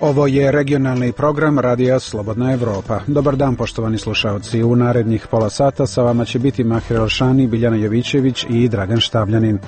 Ovo je regionalni program Radija Slobodna Evropa. Dobar dan, poštovani slušalci. U narednih pola sata sa vama će biti Mahir Elšani, Biljana Jovićević i Dragan Štavljanin.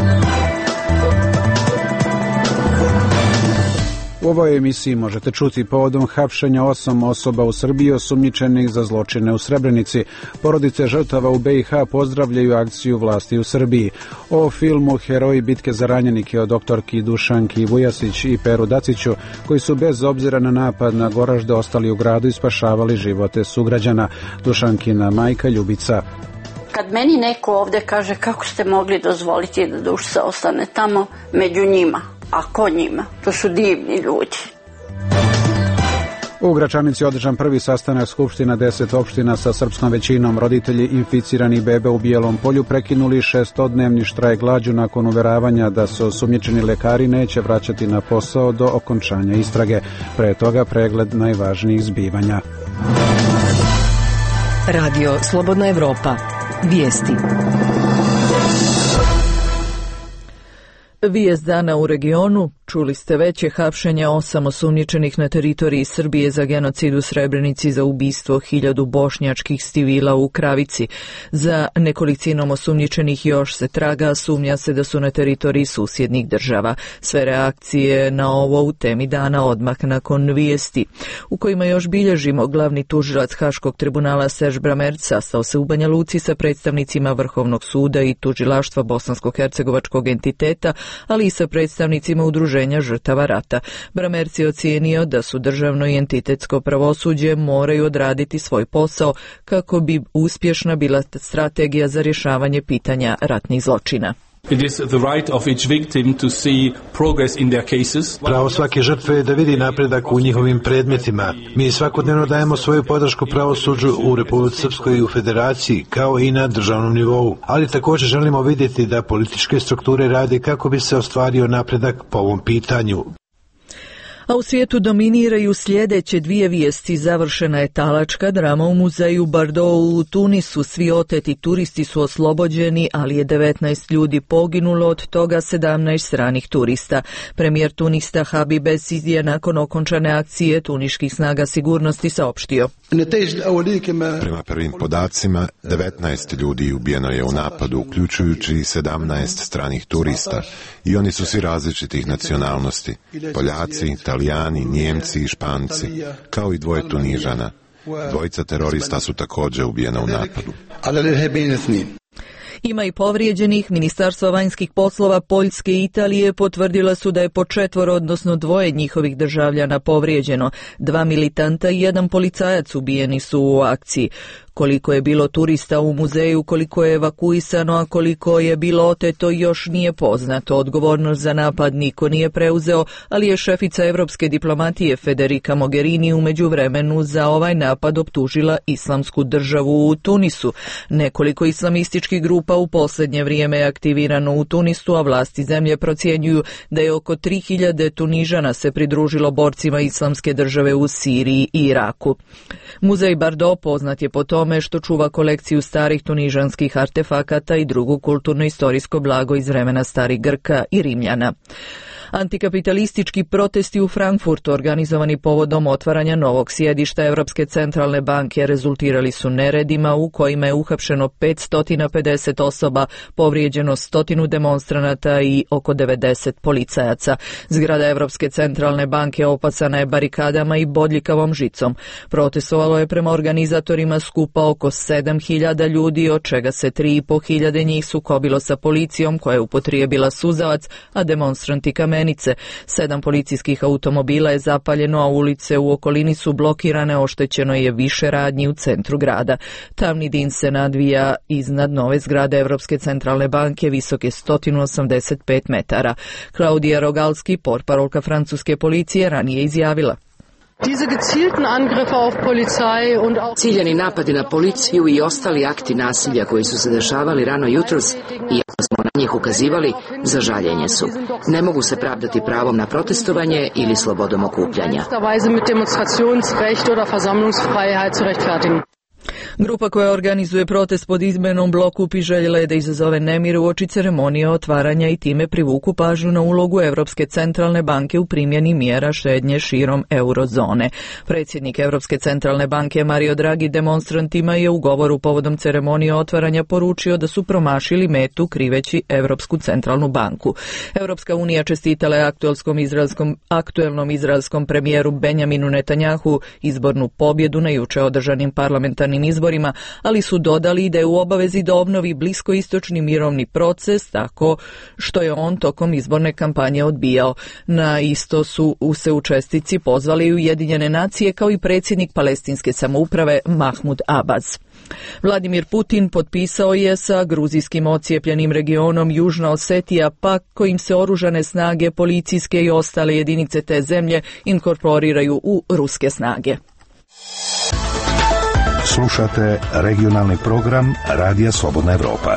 U ovoj emisiji možete čuti povodom hapšenja 8 osoba u Srbiji osumnjičenih za zločine u Srebrenici. Porodice žrtava u BiH pozdravljaju akciju vlasti u Srbiji. O filmu Heroji bitke za ranjenike o doktorki Dušanki Vujasić i Peru Daciću, koji su bez obzira na napad na Goražde ostali u gradu i spašavali živote sugrađana. Dušankina majka Ljubica. Kad meni neko ovde kaže kako ste mogli dozvoliti da Dušica ostane tamo među njima, a ko njima? To su divni ljudi. U Gračanici održan prvi sastanak Skupština 10 opština sa srpskom većinom. Roditelji inficiranih bebe u Bijelom Polju prekinuli 6-dnevni štrajk glađu nakon uveravanja da se osumnjičeni lekari neće vraćati na posao do okončanja istrage. Pre toga pregled najvažnijih zbivanja. Radio Slobodna Evropa. Vijesti. Vijest dana u regionu. Čuli ste veće hapšenja 8 osumnjičenih na teritoriji Srbije za genocid u Srebrenici za ubistvo 1000 bošnjačkih civila u Kravici. Za nekolicinom osumnjičenih još se traga, sumnja se da su na teritoriji susjednih država. Sve reakcije na ovo u temi dana odmah nakon vijesti, u kojima još bilježimo. Glavni tužilac Haškog tribunala Serž Bramerc sastao se u Banja Luci sa predstavnicima Vrhovnog suda i tužilaštva bosansko-hercegovačkog entiteta, ali i sa predstavnicima udruženja žrtava rata. Bramerc je ocijenio da su državno i entitetsko pravosuđe moraju odraditi svoj posao kako bi uspješna bila strategija za rješavanje pitanja ratnih zločina. Pravo svake žrtve je da vidi napredak u njihovim predmetima. Mi svakodnevno dajemo svoju podršku pravosuđu u Republici Srpskoj i u Federaciji, kao i na državnom nivou. Ali također želimo vidjeti da političke strukture rade kako bi se ostvario napredak po ovom pitanju. A u svijetu dominiraju sljedeće dvije vijesti. Završena je talačka drama u muzeju Bardou u Tunisu. Svi oteti turisti su oslobođeni, ali je 19 ljudi poginulo, od toga 17 stranih turista. Premijer Tunisa Habib Aziz je nakon okončane akcije tuniških snaga sigurnosti saopštio: Prema prvim podacima, 19 ljudi ubijeno je u napadu, uključujući 17 stranih turista, i oni su svi različitih nacionalnosti: Poljaci, Italijani, Njemci i Španci, kao i 2 Tunižana. 2 terorista su također ubijena u napadu. Ima i povrijeđenih. Ministarstva vanjskih poslova Poljske i Italije potvrdila su da je po 4, odnosno 2 njihovih državljana povrijeđeno. 2 militanta i 1 policajac ubijeni su u akciji. Koliko je bilo turista u muzeju, koliko je evakuisano, a koliko je bilo oteto, još nije poznato. Odgovornost za napad niko nije preuzeo, ali je šefica evropske diplomatije Federica Mogherini u međuvremenu za ovaj napad optužila Islamsku državu u Tunisu. Nekoliko islamističkih grupa u posljednje vrijeme je aktivirano u Tunisu, a vlasti zemlje procjenjuju da je oko 3000 Tunižana se pridružilo borcima Islamske države u Siriji i Iraku. Muzej Bardou poznat je po tome što čuva kolekciju starih tunižanskih artefakata i drugo kulturno-istorijsko blago iz vremena starih Grka i Rimljana. Antikapitalistički protesti u Frankfurtu, organizovani povodom otvaranja novog sjedišta Europske centralne banke, rezultirali su neredima u kojima je uhapšeno 550 osoba, povrijeđeno 100 demonstranata i oko 90 policajaca. Zgrada Europske centralne banke opasana je barikadama i bodljikavom žicom. Protestovalo je prema organizatorima skupa oko 7000 ljudi, od čega se 3500 njih sukobilo sa policijom koja je upotrijebila suzavac, a demonstranti kamenice. 7 policijskih automobila je zapaljeno, a ulice u okolini su blokirane, oštećeno je više radnji u centru grada. Tamni dim se nadvija iznad nove zgrade Europske centralne banke, visoke 185 metara. Klaudija Rogalski, portparolka francuske policije, ranije izjavila: Ciljani napadi na policiju i ostali akti nasilja koji su se dešavali rano jutros, iako smo na njih ukazivali, za žaljenje su. Ne mogu se pravdati pravom na protestovanje ili slobodom okupljanja. Grupa koja organizuje protest pod izmenom bloku željela je da izazove nemir uoči ceremonije otvaranja i time privuku pažnju na ulogu Evropske centralne banke u primjeni mjera štednje širom eurozone. Predsjednik Evropske centralne banke Mario Draghi demonstrantima je u govoru povodom ceremonije otvaranja poručio da su promašili metu kriveći Evropsku centralnu banku. Europska unija čestitala je aktuelnom izraelskom premijeru Benjaminu Netanjahu izbornu pobjedu na juče održanim parlamentarnim izborima, ali su dodali da je u obavezi da obnovi bliskoistočni mirovni proces, tako što je on tokom izborne kampanje odbijao. Na isto su se u čestici pozvali Ujedinjene nacije kao i predsjednik palestinske samouprave Mahmud Abbas. Vladimir Putin potpisao je sa gruzijskim ocijepljenim regionom Južna Osetija pakt kojim se oružane snage, policijske i ostale jedinice te zemlje inkorporiraju u ruske snage. Slušate regionalni program Radija Slobodna Evropa.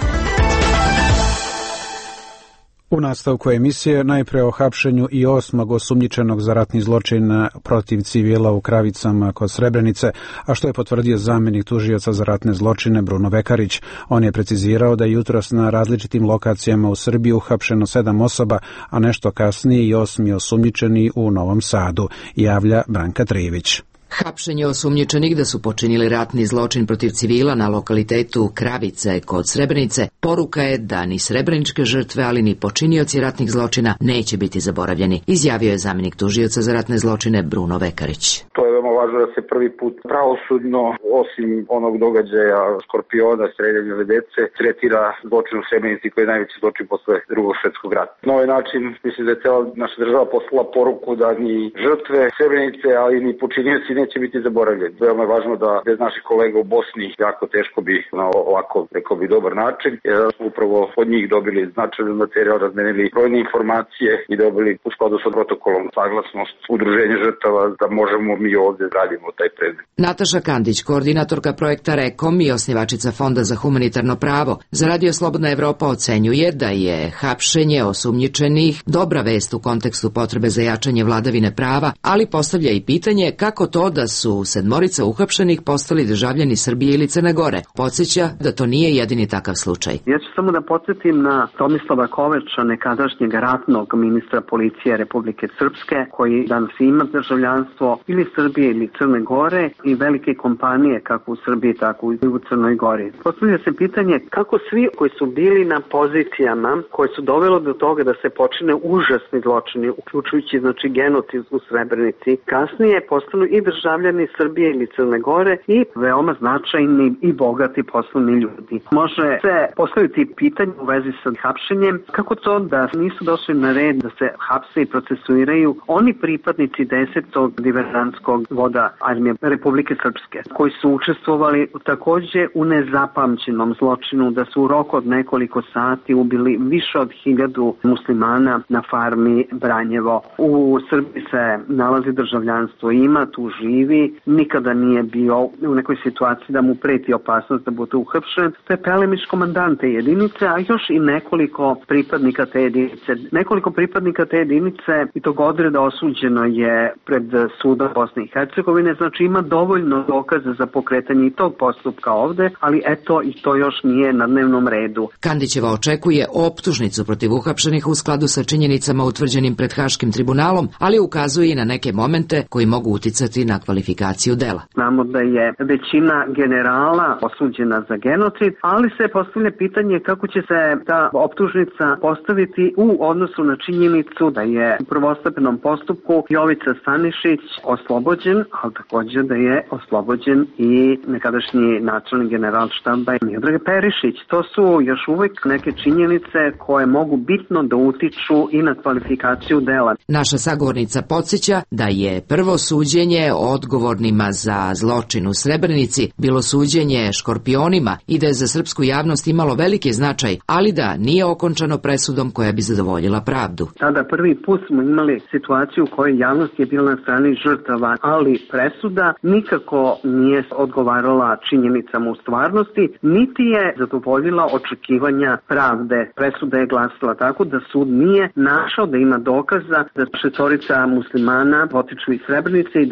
U nastavku emisije najpre o hapšenju i 8. osumnjičenog za ratni zločin protiv civila u Kravicama kod Srebrenice, a što je potvrdio zamjenik tužioca za ratne zločine Bruno Vekarić. On je precizirao da je jutros na različitim lokacijama u Srbiji uhapšeno 7 osoba, a nešto kasnije i 8. osumnjičeni u Novom Sadu, javlja Branka Trivić. Hapšenje osumnjičenih da su počinili ratni zločin protiv civila na lokalitetu Kravice kod Srebrenice poruka je da ni srebreničke žrtve, ali ni počinioci ratnih zločina neće biti zaboravljeni, izjavio je zamjenik tužioca za ratne zločine Bruno Vekarić. To je veoma važno da se prvi put pravosudno, osim onog događaja Škorpiona, streljanja dece, tretira zločin u Srebrenici koji je najveći zločin posle Drugog svjetskog rata. Na ovaj način mislim da je cela naša država poslala poruku da ni žrtve Srebrenice, ali ni počinioci neće biti zaboravljeni. Veoma je važno da bez naših kolega u Bosni jako teško bi na ovako, rekao bi, dobar način, jer smo upravo od njih dobili značajan materijal, razmenili brojne informacije i dobili u skladu sa protokolom saglasnost udruženja žrtava da možemo mi ovdje radimo taj predmet. Nataša Kandić, koordinatorka projekta REKOM i osnivačica Fonda za humanitarno pravo, za Radio Slobodna Evropa ocenjuje da je hapšenje osumnjičenih dobra vest u kontekstu potrebe za jačanje vladavine prava, ali postavlja i pitanje kako to da su 7 uhapšenih postali državljani Srbije ili Crne Gore. Podsjeća da to nije jedini takav slučaj. Ja ću samo da podsjetim na Tomislava Koveča, nekadašnjeg ratnog ministra policije Republike Srpske, koji danas ima državljanstvo ili Srbije ili Crne Gore i velike kompanije kako u Srbiji, tako i u Crnoj Gori. Postavlja se pitanje kako svi koji su bili na pozicijama koje su dovelo do toga da se počine užasni zločini, uključujući genocid u Srebrenici, kasnije postanu i državljani Srbije ili Crne Gore i veoma značajni i bogati poslovni ljudi. Može se postaviti pitanje u vezi sa hapšenjem, kako to da nisu došli na red da se hapse i procesuiraju oni pripadnici 10. diverzantskog voda armije Republike Srpske, koji su učestvovali takođe u nezapamćenom zločinu da su u roku od nekoliko sati ubili više od 1000 muslimana na farmi Branjevo. U Srbiji se nalazi državljanstvo, ima, tu živi, nikada nije bio u nekoj situaciji da mu preti opasnost da bude uhapšen. To je Pelemiš, komandant te jedinice, a još i nekoliko pripadnika te jedinice. Nekoliko pripadnika te jedinice i tog odreda osuđeno je pred sudom Bosne i Hercegovine, znači ima dovoljno dokaza za pokretanje i tog postupka ovde, ali eto i to još nije na dnevnom redu. Kandićeva očekuje optužnicu protiv uhapšenih u skladu sa činjenicama utvrđenim pred Haškim tribunalom, ali ukazuje i na neke momente koji mogu uticati na kvalifikaciju dela. Znamo da je većina generala osuđena za genocid, ali se postavlja pitanje kako će se ta optužnica postaviti u odnosu na činjenicu da je u prvostepenom postupku Jovica Stanišić oslobođen, ali također da je oslobođen i nekadašnji načelnik generalštaba Miodrag Perišić. To su još uvijek neke činjenice koje mogu bitno da utiču i na kvalifikaciju dela. Naša sagovornica podsjeća da je prvo suđenje odgovornima za zločin u Srebrenici bilo suđenje Škorpionima i da je za srpsku javnost imalo veliki značaj, ali da nije okončano presudom koja bi zadovoljila pravdu. Tada prvi put smo imali situaciju u kojoj javnost je bila na strani žrtava, ali presuda nikako nije odgovarala činjenicama u stvarnosti, niti je zadovoljila očekivanja pravde. Presuda je glasila tako da sud nije našao da ima dokaza da 6 muslimana potiču iz Srebrenice i da imaju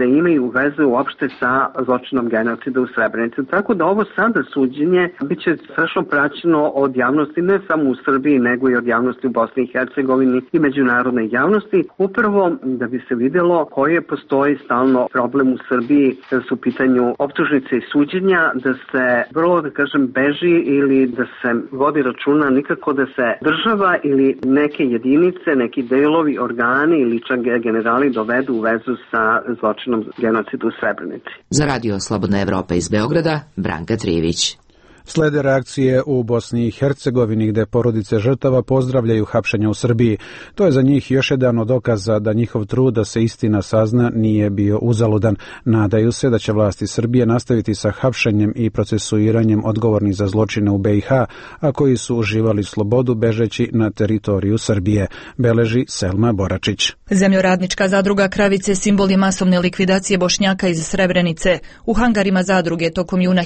u veze uopšte sa zločinom genocida u Srebrenici. Tako da ovo sada suđenje biće strašno praćeno od javnosti, ne samo u Srbiji, nego i od javnosti u Bosni i Hercegovini i međunarodne javnosti, upravo da bi se videlo koje postoji stalno problem u Srbiji, da su u pitanju optužnice i suđenja, da se vrlo, da kažem, beži ili da se vodi računa nikako da se država ili neke jedinice, neki delovi, organi ili čak generali dovedu u vezu sa zločinom genocida u Srebrenici. Za Radio Slobodna Evropa iz Beograda, Branka Trijević. Slede reakcije u Bosni i Hercegovini gde porodice žrtava pozdravljaju hapšenja u Srbiji. To je za njih još jedan od dokaza da njihov trud da se istina sazna nije bio uzaludan. Nadaju se da će vlasti Srbije nastaviti sa hapšenjem i procesuiranjem odgovornih za zločine u BiH, a koji su uživali slobodu bežeći na teritoriju Srbije, beleži Selma Boračić. Zemljoradnička zadruga Kravice simbol je masovne likvidacije Bošnjaka iz Srebrenice. U hangarima zadruge tokom juna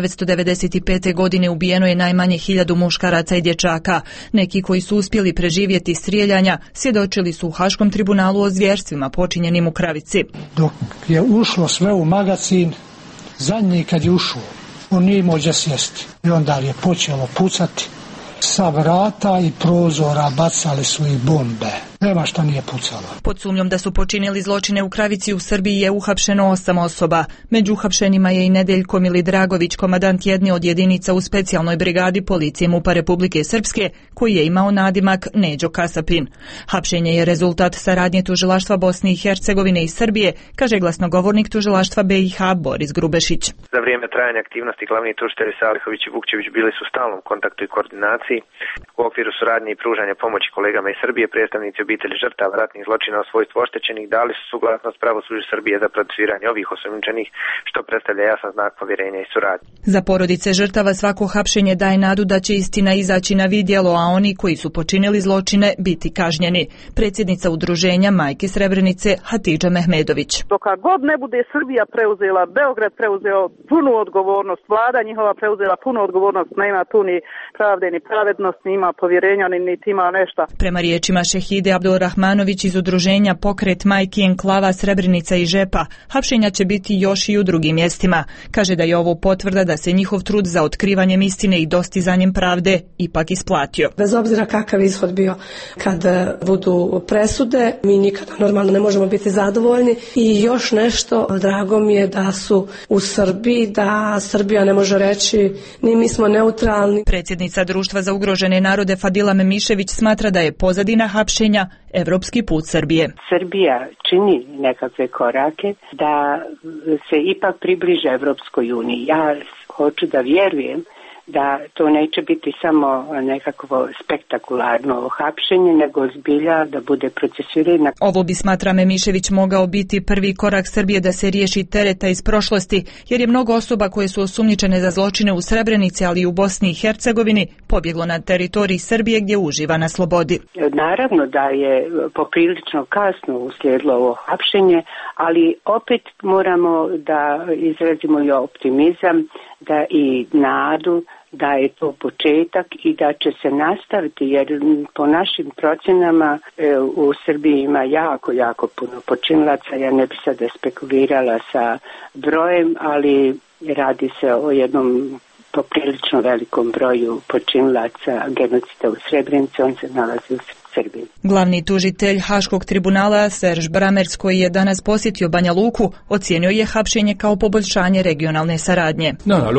1995. godine ubijeno je najmanje 1000 muškaraca i dječaka. Neki koji su uspjeli preživjeti strijeljanja svjedočili su u Haškom tribunalu o zvjerstvima počinjenim u Kravici. Dok je ušlo sve u magazin, zadnji kad je ušao, on nije imao gdje sjesti. I onda je počelo pucati. Sa vrata i prozora bacali su i bombe. Nema šta nije pucalo. Pod sumnjom da su počinili zločine u Kravici u Srbiji je uhapšeno 8 osoba. Među uhapšenima je i Nedeljko Milidragović, komandant jedne od jedinica u specijalnoj brigadi policije MUP-a Republike Srpske, koji je imao nadimak Neđo Kasapin. Hapšenje je rezultat saradnje tužilaštva Bosne i Hercegovine i Srbije, kaže glasnogovornik tužilaštva BiH Boris Grubešić. Za vrijeme trajanja aktivnosti glavni tužitelji Salihović i Vukčević bili su u stalnom kontaktu i koordinaciji. U okviru suradnje i pružanja pomoći kolegama iz Srbije, predstavnici obitelji žrtava ratnih zločina o svojstvu oštećenih dali su suglasnost pravosuđu Srbije za procesuiranje ovih osumnjičenih, što predstavlja jasan znak povjerenja i suradnje. Za porodice žrtava svako hapšenje daje nadu da će istina izaći na vidjelo, a oni koji su počinili zločine biti kažnjeni. Predsjednica udruženja Majke Srebrenice Hatidža Mehmedović. Dok god ne bude Srbija preuzela, Beograd preuzeo punu odgovornost, vlada njihova preuzela punu odgovornost, nema tu ni pravde ni pravednost, ni ima povjerenja, niti ima nešto. Prema riječima Šehide Abdulrahmanović iz udruženja Pokret Majki Enklava Srebrenica i Žepa, hapšenja će biti još i u drugim mjestima. Kaže da je ovo potvrda da se njihov trud za otkrivanjem istine i dostizanjem pravde ipak isplatio. Bez obzira kakav ishod bio kad budu presude, mi nikada normalno ne možemo biti zadovoljni. I još nešto, drago mi je da su u Srbiji, da Srbija ne može reći ni mi smo neutralni. Predsjednica Društva za ugrožene narode Fadila Memišević smatra da je pozadina hapšenja evropski put Srbije. Srbija čini nekakve korake da se ipak približe Evropskoj uniji. Ja hoću da vjerujem da to neće biti samo nekakvo spektakularno hapšenje, nego zbilja da bude procesuirana. Ovo bi, smatra Memišević, mogao biti prvi korak Srbije da se riješi tereta iz prošlosti, jer je mnogo osoba koje su osumnjičene za zločine u Srebrenici, ali i u Bosni i Hercegovini, pobjeglo na teritoriji Srbije gdje uživa na slobodi. Naravno da je poprilično kasno uslijedilo ovo hapšenje, ali opet moramo da izrazimo i optimizam, da i nadu da je to početak i da će se nastaviti, jer po našim procjenama u Srbiji ima jako puno počinilaca. Ja ne bi sada spekulirala sa brojem, ali radi se o jednom poprilično velikom broju počinilaca genocida u Srebrenici. On se nalazi u Srbiji. Glavni tužitelj Haškog tribunala Serž Bramers, koji je danas posjetio Banja Luku, ocijenio je hapšenje kao poboljšanje regionalne saradnje.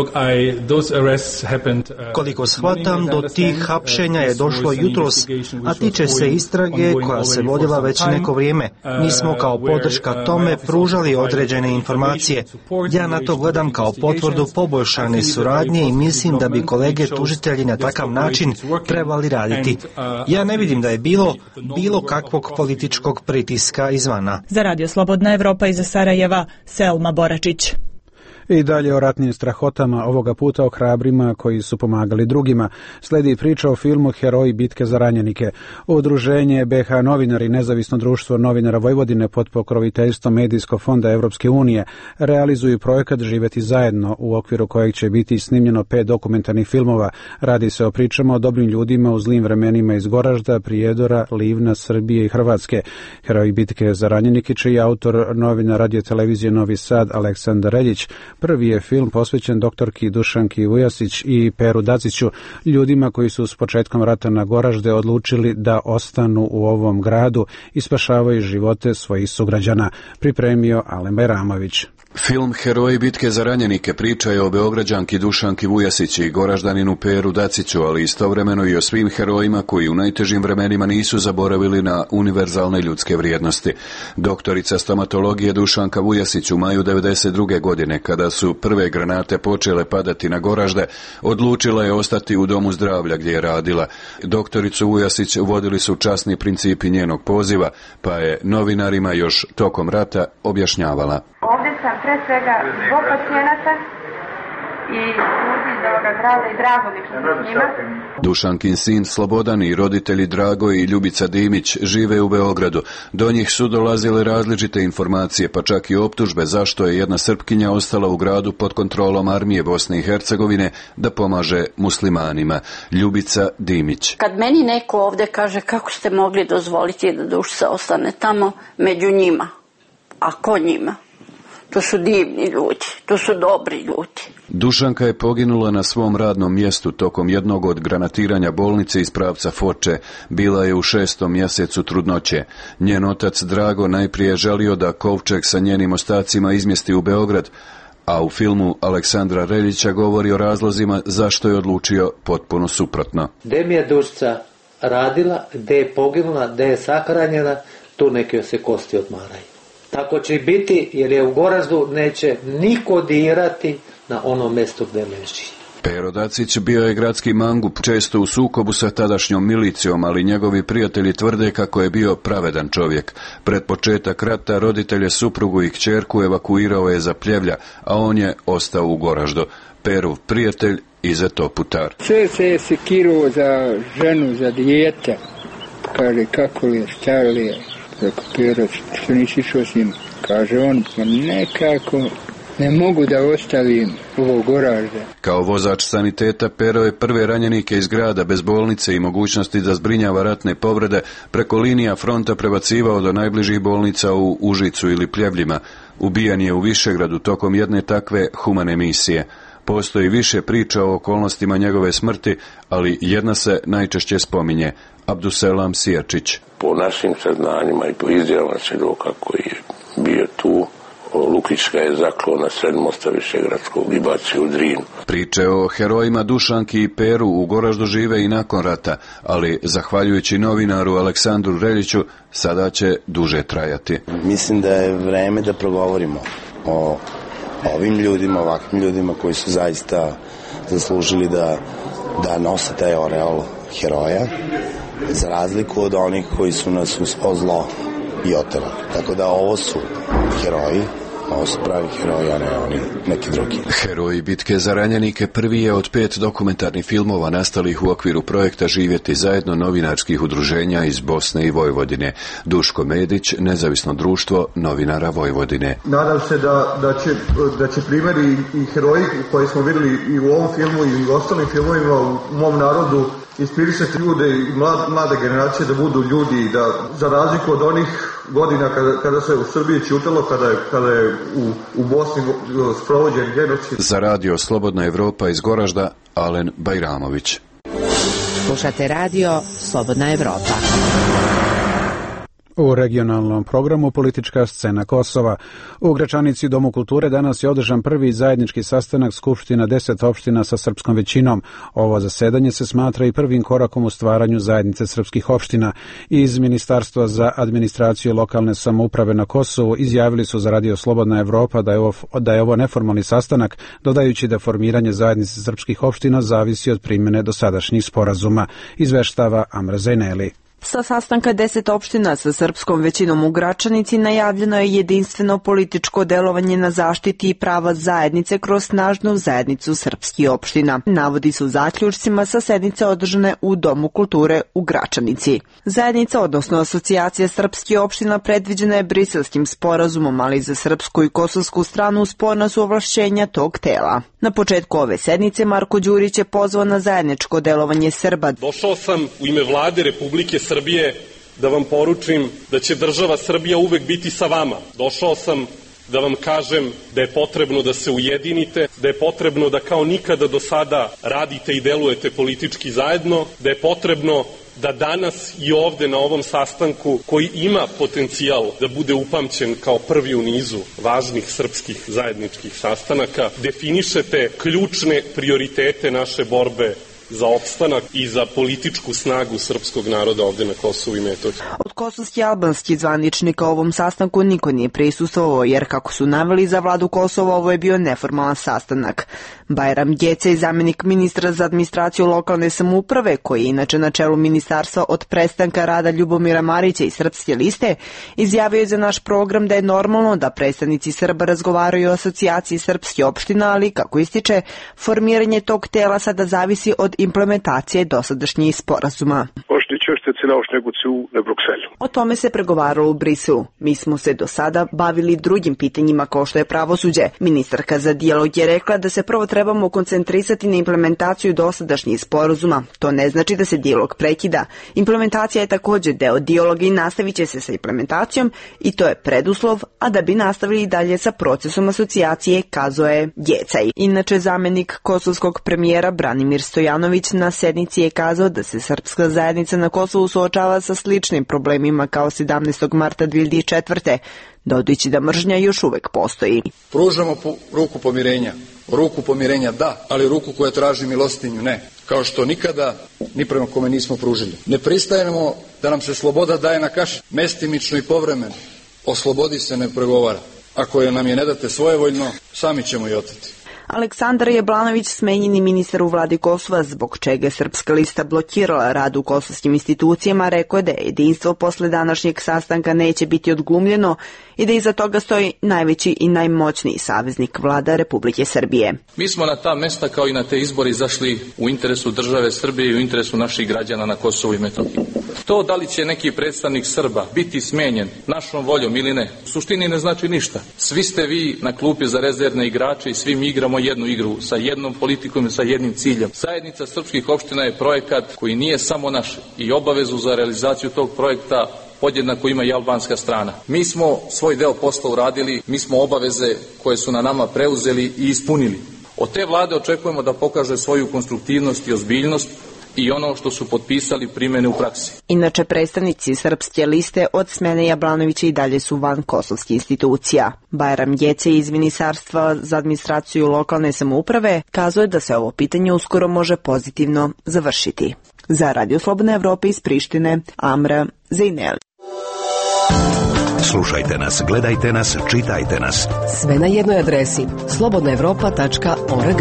Koliko shvatam, do tih hapšenja je došlo jutros, a tiče se istrage koja se vodila već neko vrijeme. Mi smo kao podrška tome pružali određene informacije. Ja na to gledam kao potvrdu poboljšane suradnje i mislim da bi kolege tužitelji na takav način trebali raditi. Ja ne vidim da je bilo kakvog političkog pritiska izvana. Za Radio Slobodna Evropa iz Sarajeva, Selma Boračić. I dalje o ratnim strahotama, ovoga puta o hrabrima koji su pomagali drugima. Sledi priča o filmu Heroji bitke za ranjenike. Udruženje BH Novinari, nezavisno društvo novinara Vojvodine pod pokroviteljstvom Medijskog fonda Evropske unije, realizuju projekat Živjeti zajedno, u okviru kojeg će biti snimljeno 5 dokumentarnih filmova. Radi se o pričama o dobrim ljudima u zlim vremenima iz Goražda, Prijedora, Livna, Srbije i Hrvatske. Heroji bitke za ranjenike, čiji je autor novinar Radio televizije Novi Sad Aleksandar Reljić. Prvi je film posvećen doktorki Dušanki Vujasić i Peru Daciću, ljudima koji su s početkom rata na Goražde odlučili da ostanu u ovom gradu i spašavaju živote svojih sugrađana. Pripremio Alen Bajramović. Film Heroji bitke za ranjenike priča je o Beograđanki Dušanki Vujasić i Goraždaninu Peru Daciću, ali istovremeno i o svim herojima koji u najtežim vremenima nisu zaboravili na univerzalne ljudske vrijednosti. Doktorica stomatologije Dušanka Vujasić u maju 1992. godine, kada su prve granate počele padati na Goražde, odlučila je ostati u domu zdravlja gdje je radila. Doktoricu Vujasić vodili su časni principi njenog poziva, pa je novinarima još tokom rata objašnjavala. Ovdje sam pre svega zbog pacijenata i ljudi iz ovoga grada i drago mi što sam s njima. Dušankin sin Slobodan i roditelji Drago i Ljubica Dimić žive u Beogradu. Do njih su dolazile različite informacije, pa čak i optužbe zašto je jedna Srpkinja ostala u gradu pod kontrolom armije Bosne i Hercegovine da pomaže muslimanima. Ljubica Dimić. Kad meni neko ovdje kaže kako ste mogli dozvoliti da duša ostane tamo među njima, a ko njima? To su divni ljudi, to su dobri ljudi. Dušanka je poginula na svom radnom mjestu tokom jednog od granatiranja bolnice iz pravca Foče. Bila je u 6. mjesecu trudnoće. Njen otac Drago najprije želio da kovčeg sa njenim ostacima izmjesti u Beograd, a u filmu Aleksandra Reljića govori o razlozima zašto je odlučio potpuno suprotno. Gde mi je dušica radila, gde je poginula, gde je sahranjena, tu neke se kosti odmaraju. Tako će biti, jer je u Goraždu neće niko dirati na ono mjesto gdje leži. Pero Dacić bio je gradski mangup, često u sukobu sa tadašnjom milicijom, ali njegovi prijatelji tvrde kako je bio pravedan čovjek. Pred početak rata roditelje, suprugu i kćerku evakuirao je za Pljevlja, a on je ostao u Goraždu. Perov prijatelj Izeto Putar. Sve se je sekirao za ženu, za dijete. Kaže, kako li je, šta li je? Rekao, Pero, što nisi išao s njim? Kaže on, pa nekako ne mogu da ostavim ovo Goražde. Kao vozač saniteta, Pero je prve ranjenike iz grada bez bolnice i mogućnosti da zbrinjava ratne povrede preko linija fronta prebacivao do najbližih bolnica u Užicu ili Pljevljima. Ubijan je u Višegradu tokom jedne takve humane misije. Postoji više priča o okolnostima njegove smrti, ali jedna se najčešće spominje. Abduselam Sijačić. Po našim saznanjima i po izjavama svjedoka koji je bio tu, Lukić ga je zaklao na sred mosta Višegradskog i bacio u Drin. Priče o herojima Dušanki i Peru u Goraždu žive i nakon rata, ali zahvaljujući novinaru Aleksandru Reljiću sada će duže trajati. Mislim da je vreme da progovorimo o ovim ljudima, ovakvim ljudima koji su zaista zaslužili da nose taj oreol heroja, za razliku od onih koji su nas uz zlo i oterali. Tako da ovo su heroji, ovo su pravi heroji, a ne oni neki drugi. Heroji bitke za ranjenike prvi je od 5 dokumentarnih filmova nastalih u okviru projekta Živjeti zajedno novinarskih udruženja iz Bosne i Vojvodine. Duško Medić, nezavisno društvo novinara Vojvodine. Nadam se da će primjeri i heroji koje smo vidjeli i u ovom filmu i u ostalim filmovima u mom narodu inspirisati ljude i mlade generacije da budu ljudi, da za razliku od onih godina kada se u Srbiji ćutalo, kada je u Bosni sprovođen genocid. Za radio Slobodna Evropa iz Goražda, Alen Bajramović. Slušate radio Slobodna Evropa. U regionalnom programu Politička scena Kosova. U Gračanici Domu kulture danas je održan prvi zajednički sastanak Skupština 10 opština sa srpskom većinom. Ovo zasedanje se smatra i prvim korakom u stvaranju zajednice srpskih opština. Iz Ministarstva za administraciju i lokalne samouprave na Kosovu izjavili su za radio Slobodna Evropa da je ovo neformalni sastanak, dodajući da formiranje zajednice srpskih opština zavisi od primjene dosadašnjih sporazuma. Izveštava Amra Zajneli. Sa sastanka 10 opština sa srpskom većinom u Gračanici najavljeno je jedinstveno političko delovanje na zaštiti i prava zajednice kroz snažnu zajednicu srpskih opština. Navodi su zaključcima sa sednice održane u Domu kulture u Gračanici. Zajednica, odnosno asocijacija srpskih opština, predviđena je Briselskim sporazumom, ali za srpsku i kosovsku stranu sporna su ovlašćenja tog tela. Na početku ove sednice Marko Đurić je pozvao na zajedničko delovanje Srba. Došao sam u ime Vlade Republike Srbije da vam poručim da će država Srbija uvek biti sa vama. Došao sam da vam kažem da je potrebno da se ujedinite, da je potrebno da kao nikada do sada radite i delujete politički zajedno, da je potrebno da danas i ovde na ovom sastanku, koji ima potencijal da bude upamćen kao prvi u nizu važnih srpskih zajedničkih sastanaka, definišete ključne prioritete naše borbe za opstanak i za političku snagu srpskog naroda ovde na Kosovu i Metohiji. Od kosovskih i albanskih zvaničnika ovom sastanku niko nije prisustvovao, jer kako su naveli za vladu Kosova, ovo je bio neformalan sastanak. Bajram Gecaj, zamjenik ministra za administraciju lokalne samouprave, koji je inače na čelu ministarstva od prestanka rada Ljubomira Marića i Srpske liste, izjavio je za naš program da je normalno da predstavnici Srba razgovaraju o asocijaciji srpskih opština, ali, kako ističe, formiranje tog tela sada zavisi od implementacije dosadašnjih sporazuma. O tome se pregovaralo u Briselu. Mi smo se do sada bavili drugim pitanjima kao što je pravosuđe. Ministarka za dijalog je rekla da se prvo trebamo koncentrisati na implementaciju dosadašnjih sporazuma. To ne znači da se dijalog prekida. Implementacija je također deo dijaloga i nastavit će se sa implementacijom i to je preduslov, a da bi nastavili dalje sa procesom asocijacije, kazao je Gecaj. Inače, zamjenik kosovskog premijera Branimir Stojanović na sednici je kazao da se srpska zajednica na Kosovu suočava sa sličnim problemima kao 17. marta 2004. dodajući da mržnja još uvek postoji. Pružamo ruku pomirenja da, ali ruku koja traži milostinju ne, kao što nikada ni prema kome nismo pružili. Ne pristajemo da nam se sloboda daje na kaši, mestimično i povremeno. O slobodi se ne pregovara. Ako je nam je ne date svojevoljno, sami ćemo je oteti. Aleksandar Jablanović, smenjeni ministar u vladi Kosova, zbog čega je Srpska lista blokirala rad u kosovskim institucijama, rekao je da jedinstvo posle današnjeg sastanka neće biti odglumljeno i da iza toga stoji najveći i najmoćniji saveznik, vlada Republike Srbije. Mi smo na ta mesta kao i na te izbori izašli u interesu države Srbije i u interesu naših građana na Kosovu i Metohiji. To da li će neki predstavnik Srba biti smenjen našom voljom ili ne, u suštini ne znači ništa. Svi ste vi na klupi za rezervne igrače i svi mi igramo jednu igru sa jednom politikom i sa jednim ciljem. Zajednica srpskih opština je projekat koji nije samo naš i obavezu za realizaciju tog projekta podjednako ima i albanska strana. Mi smo svoj deo posla uradili, mi smo obaveze koje su na nama preuzeli i ispunili. Od te vlade očekujemo da pokaže svoju konstruktivnost i ozbiljnost i ono što su potpisali primene u praksi. Inače, predstavnici Srpske liste od smene Jablanovića i dalje su van kosovskih institucija. Bajram Gecaj iz Ministarstva za administraciju lokalne samouprave kazuje da se ovo pitanje uskoro može pozitivno završiti. Za Radio Slobodna Evropa iz Prištine, Amra Zejnel. Slušajte nas, gledajte nas, čitajte nas. Sve na jednoj adresi slobodnaevropa.org.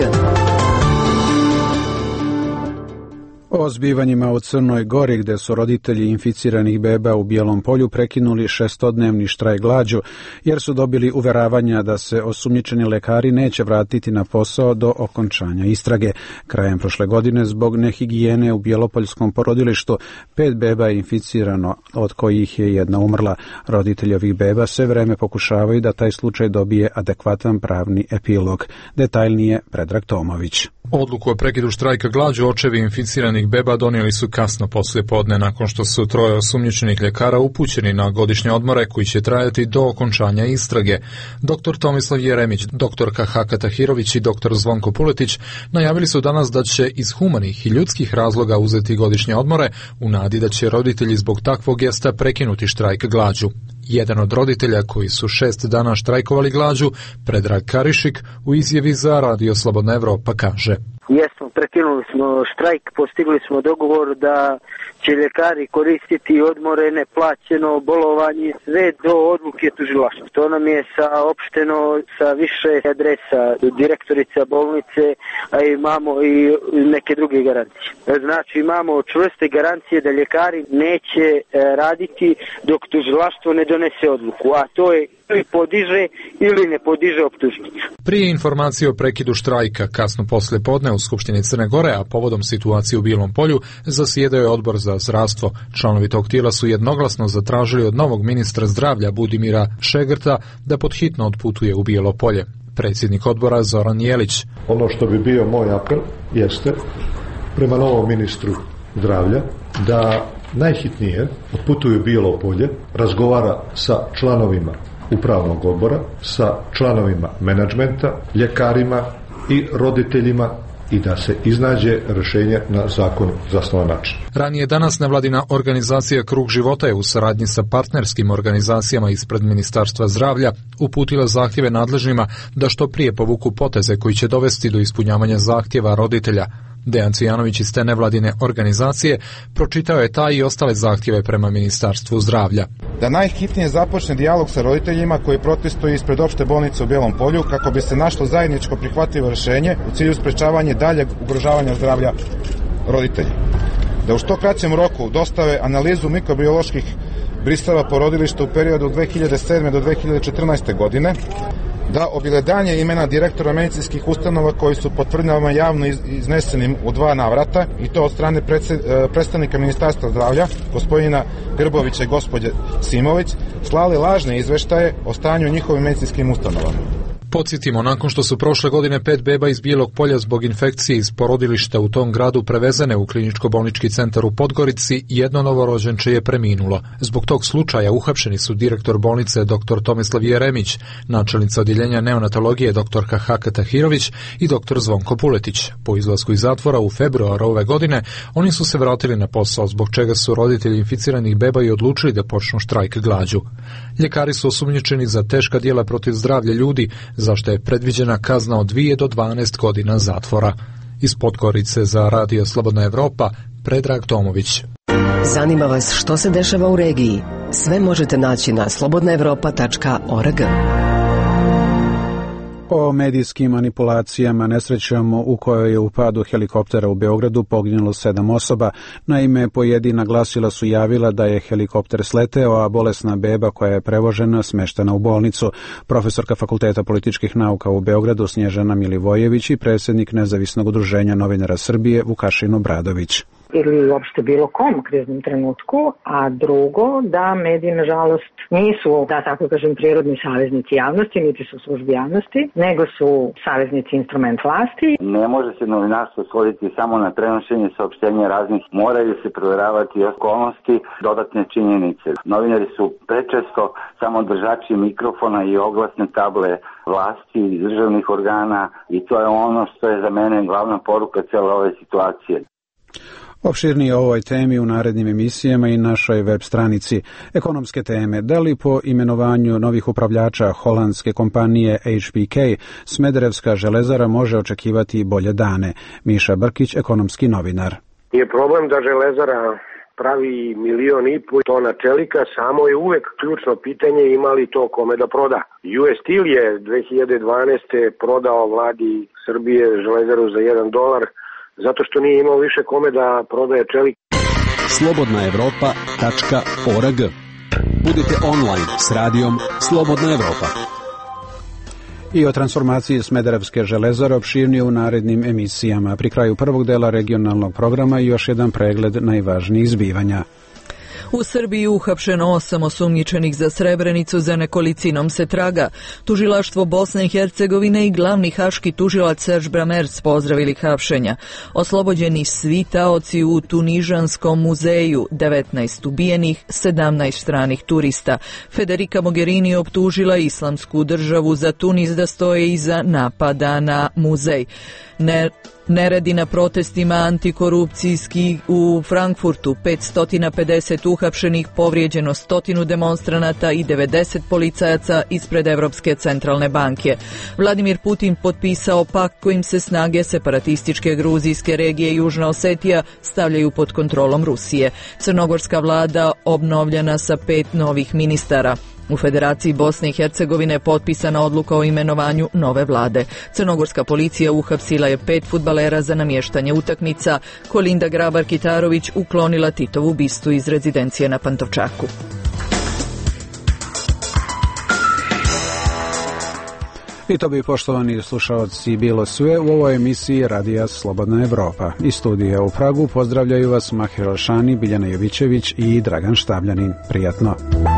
O zbivanjima u Crnoj Gori, gde su roditelji inficiranih beba u Bijelom Polju prekinuli 6-dnevni štrajk glađu, jer su dobili uveravanja da se osumnjičeni lekari neće vratiti na posao do okončanja istrage. Krajem prošle godine, zbog nehigijene u Bjelopoljskom porodilištu, 5 beba je inficirano, od kojih je 1 umrla. Roditelji ovih beba sve vreme pokušavaju da taj slučaj dobije adekvatan pravni epilog. Detaljnije Predrag Tomović. Odluku o prekidu štrajka glađu očevi inficiranih beba donijeli su kasno poslije podne, nakon što su 3 osumnjičenih ljekara upućeni na godišnje odmore koji će trajati do okončanja istrage. Dr. Tomislav Jeremić, dr. Haka Tahirović i dr. Zvonko Puletić najavili su danas da će iz humanih i ljudskih razloga uzeti godišnje odmore u nadi da će roditelji zbog takvog gesta prekinuti štrajk glađu. Jedan od roditelja koji su 6 dana štrajkovali glađu, Predrag Karišik, u izjavi za Radio Slobodna Evropa kaže: Jesmo, prekinuli smo štrajk, postigli smo dogovor da će ljekari koristiti odmore, neplaćeno bolovanje, sve do odluke tužilaštva. To nam je saopšteno sa više adresa direktorica bolnice, a imamo i neke druge garancije. Znači imamo čvrste garancije da ljekari neće raditi dok tužilaštvo ne donese odluku, a to je ili podiže ili ne podiže optužnicu. Prije informacije o prekidu štrajka kasno posle podne u Skupštini Crne Gore, a povodom situacije u Bijelom Polju, zasjedao je Odbor za zdravstvo. Članovi tog tijela su jednoglasno zatražili od novog ministra zdravlja Budimira Šegrta da podhitno odputuje u Bijelo Polje. Predsjednik odbora Zoran Jelić. Ono što bi bio moj apel jeste prema novom ministru zdravlja da najhitnije odputuje u Bijelo Polje, razgovara sa članovima upravnog odbora, sa članovima menadžmenta, ljekarima i roditeljima i da se iznađe rješenje na zakonu zasnovan način. Ranije danas nevladina organizacija Krug života je u saradnji sa partnerskim organizacijama ispred Ministarstva zdravlja uputila zahtjeve nadležnima da što prije povuku poteze koji će dovesti do ispunjavanja zahtjeva roditelja. Dejan Cvijanović iz te nevladine organizacije pročitao je taj i ostale zahtjeve prema Ministarstvu zdravlja. Da najhitnije započne dijalog sa roditeljima koji protestuju ispred opšte bolnice u Bijelom Polju kako bi se našlo zajedničko prihvatljivo rješenje u cilju sprečavanja daljeg ugrožavanja zdravlja roditelja. Da u što kraćem roku dostave analizu mikrobioloških brisava porodilišta u periodu 2007. do 2014. godine, da objeledanje imena direktora medicinskih ustanova koji su po tvrdnjama javno iznesenim u 2 navrata, i to od strane predstavnika Ministarstva zdravlja, gospodina Grbovića i gospođe Simović, slali lažne izveštaje o stanju njihovim medicinskim ustanovama. Podsjetimo, nakon što su prošle godine 5 beba iz Bijelog Polja zbog infekcije iz porodilišta u tom gradu prevezene u kliničko-bolnički centar u Podgorici, jedno novorođenče je preminulo. Zbog tog slučaja uhapšeni su direktor bolnice dr. Tomislav Jeremić, načelnica odjeljenja neonatologije dr. Haka Tahirović i dr. Zvonko Puletić. Po izlasku iz zatvora u februaru ove godine oni su se vratili na posao, zbog čega su roditelji inficiranih beba i odlučili da počnu štrajk glađu. Ljekari su osumnjičeni za teška djela protiv zdravlja ljudi, zašto je predviđena kazna od 2 do 12 godina zatvora. Iz Podgorice za Radio Slobodna Evropa, Predrag Tomović. Zanima vas što se dešava u regiji? Sve možete naći na slobodnaevropa.org. O medijskim manipulacijama, nesrećama u kojoj je u padu helikoptera u Beogradu poginulo 7 osoba. Naime, pojedina glasila su javila da je helikopter sleteo, a bolesna beba koja je prevožena smeštena u bolnicu. Profesorka Fakulteta političkih nauka u Beogradu Snježana Milivojević i predsjednik Nezavisnog udruženja novinara Srbije Vukašin Obradović. Ili uopšte bilo kom kriznom trenutku, a drugo da mediji nažalost nisu, da tako kažem, prirodni saveznici javnosti, niti su službi javnosti, nego su saveznici instrument vlasti. Ne može se novinarstvo svoditi samo na prenošenje saopštenja raznih, moraju se provjeravati okolnosti, dodatne činjenice. Novinari su prečesto samo držači mikrofona i oglasne table vlasti i državnih organa i to je ono što je za mene glavna poruka cijele ove situacije. Opširnije o ovoj temi u narednim emisijama i našoj web stranici. Ekonomske teme. Da li po imenovanju novih upravljača holandske kompanije HBK Smederevska železara može očekivati bolje dane? Miša Brkić, ekonomski novinar. Je problem da železara pravi 1,5 miliona tona čelika, samo je uvek ključno pitanje ima li to kome da proda. US Steel je 2012. prodao vladi Srbije železaru za $1, zato što nije imao više kome da prodaje čelik. slobodnaevropa.org. Budite online s radijom Slobodna Evropa. I o transformaciji Smederevske železare opširnije u narednim emisijama. Pri kraju prvog dela regionalnog programa još jedan pregled najvažnijih zbivanja. U Srbiji uhapšeno 8 osumnjičenih za Srebrenicu, za nekolicinom se traga. Tužilaštvo Bosne i Hercegovine i glavni haški tužilac Serge Bramerc pozdravili hapšenja. Oslobođeni svi taoci u Tunižanskom muzeju, 19 ubijenih, 17 stranih turista. Federica Mogherini optužila Islamsku državu za Tunis da stoje iza napada na muzej. Neredi na protestima antikorupcijski u Frankfurtu, 550 uhapšenih, povrijeđeno 100 demonstranata i 90 policajaca ispred Evropske centralne banke. Vladimir Putin potpisao pakt kojim se snage separatističke gruzijske regije Južna Osetija stavljaju pod kontrolom Rusije. Crnogorska vlada obnovljena sa 5 novih ministara. U Federaciji Bosne i Hercegovine je potpisana odluka o imenovanju nove vlade. Crnogorska policija uhapsila je 5 fudbalera za namještanje utakmica. Kolinda Grabar-Kitarović uklonila Titovu bistu iz rezidencije na Pantovčaku. I to bi, poštovani slušalci, bilo sve u ovoj emisiji Radija Slobodna Evropa. Iz studija u Pragu pozdravljaju vas Mahir Alšani, Biljana Jovićević i Dragan Štabljanin. Prijatno.